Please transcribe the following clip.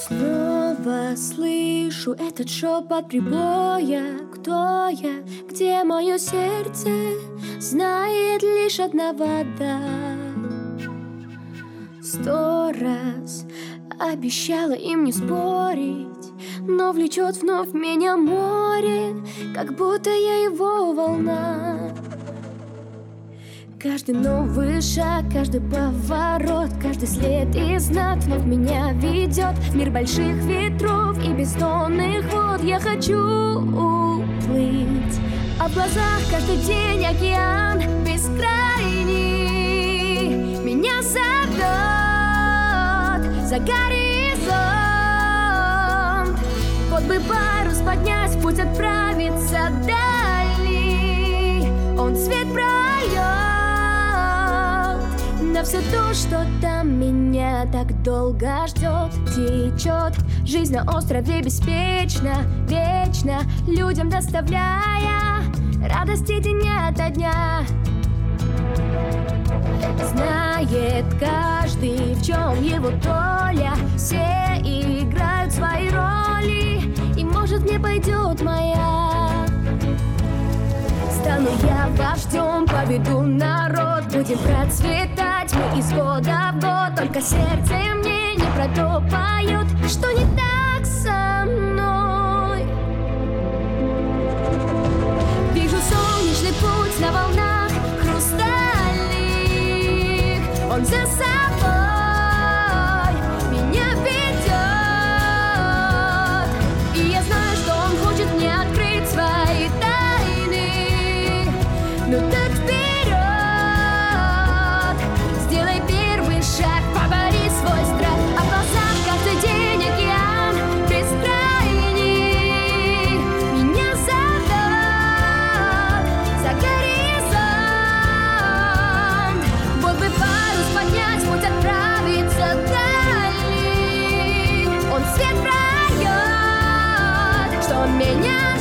Снова слышу этот шепот прибоя. Кто я? Где мое сердце? Знает лишь одна вода. 100 раз обещала им не спорить, но влечет вновь меня море, как будто я его волна. Каждый новый шаг, каждый поворот, каждый след и знак вновь меня ведет в мир больших ветров и бездонных вод. Я хочу уплыть, а в глазах каждый день океан бескрайний меня зовет за горизонт. Вот бы парус поднять, в путь отправиться дальний, он свет прольет на все то, что там меня так долго ждет. Течет жизнь на острове беспечно, вечно, людям доставляя радости день ото дня. Знает каждый, в чем его доля, все играют свои роли, и может мне пойдет моя. Стану я вождем, поведу народ, будем процветать мы из года в год. Только сердце мне не про то поет, что не так со мной. Вижу солнечный путь на волнах хрустальных, он за собой меня ведет, и я знаю, что он хочет мне открыть свои тайны. Ну так вперед, сделай первый шаг, побори свой страх, а в глазах каждый день океан бескрайний меня зовет за горизонт. Вот бы парус поднять, путь отправиться дальний, он свет прольет, что меня